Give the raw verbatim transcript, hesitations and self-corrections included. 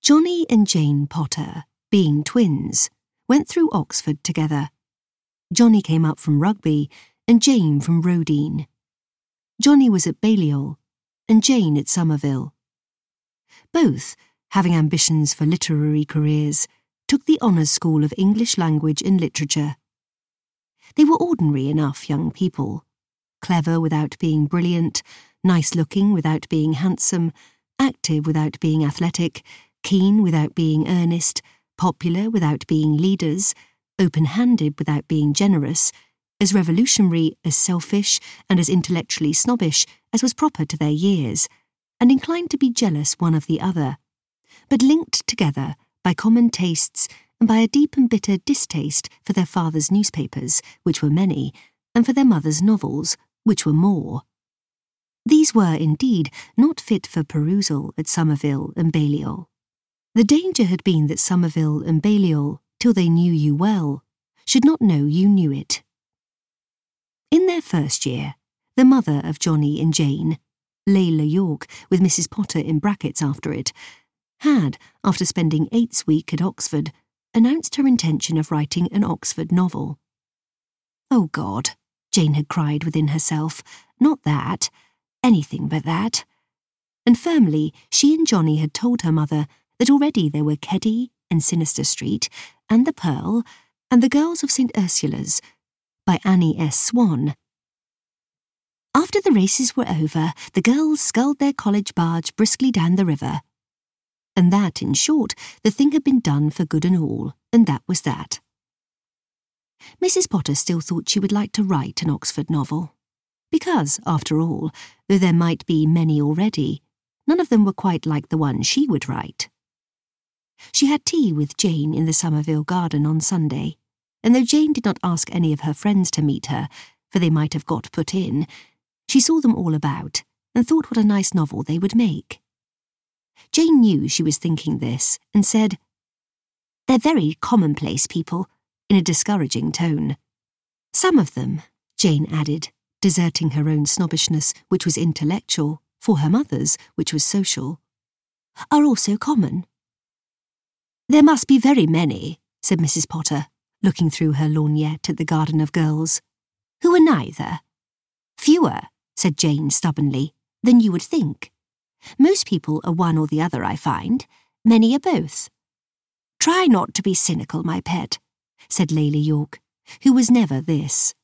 Johnny and Jane Potter, being twins, went through Oxford together. Johnny came up from Rugby and Jane from Roedean. Johnny was at Balliol and Jane at Somerville. Both, having ambitions for literary careers, took the Honours School of English Language and Literature. They were ordinary enough young people, clever without being brilliant, nice-looking without being handsome, active without being athletic, keen without being earnest, popular without being leaders, open-handed without being generous, as revolutionary, as selfish, and as intellectually snobbish as was proper to their years, and inclined to be jealous one of the other, but linked together by common tastes and by a deep and bitter distaste for their father's newspapers, which were many, and for their mother's novels, which were more. These were, indeed, not fit for perusal at Somerville and Balliol. The danger had been that Somerville and Balliol, till they knew you well, should not know you knew it. In their first year, the mother of Johnny and Jane, Layla York with Missus Potter in brackets after it, had, after spending Eights Week at Oxford, announced her intention of writing an Oxford novel. "Oh God," Jane had cried within herself, "not that, anything but that." And firmly she and Johnny had told her mother that already there were Keddy and Sinister Street, and The Pearl, and The Girls of Saint Ursula's, by Annie S. Swan. After the races were over, the girls sculled their college barge briskly down the river. And that, in short, the thing had been done for good and all, and that was that. Missus Potter still thought she would like to write an Oxford novel, because, after all, though there might be many already, none of them were quite like the one she would write. She had tea with Jane in the Somerville garden on Sunday, and though Jane did not ask any of her friends to meet her, for they might have got put in, she saw them all about, and thought what a nice novel they would make. Jane knew she was thinking this, and said, "They're very commonplace people," in a discouraging tone. "Some of them," Jane added, deserting her own snobbishness, which was intellectual, for her mother's, which was social, "are also common." "There must be very many," said Missus Potter, looking through her lorgnette at the garden of girls, "who are neither." "Fewer," said Jane stubbornly, "than you would think. Most people are one or the other, I find. Many are both." "Try not to be cynical, my pet," said Layla York, who was never this.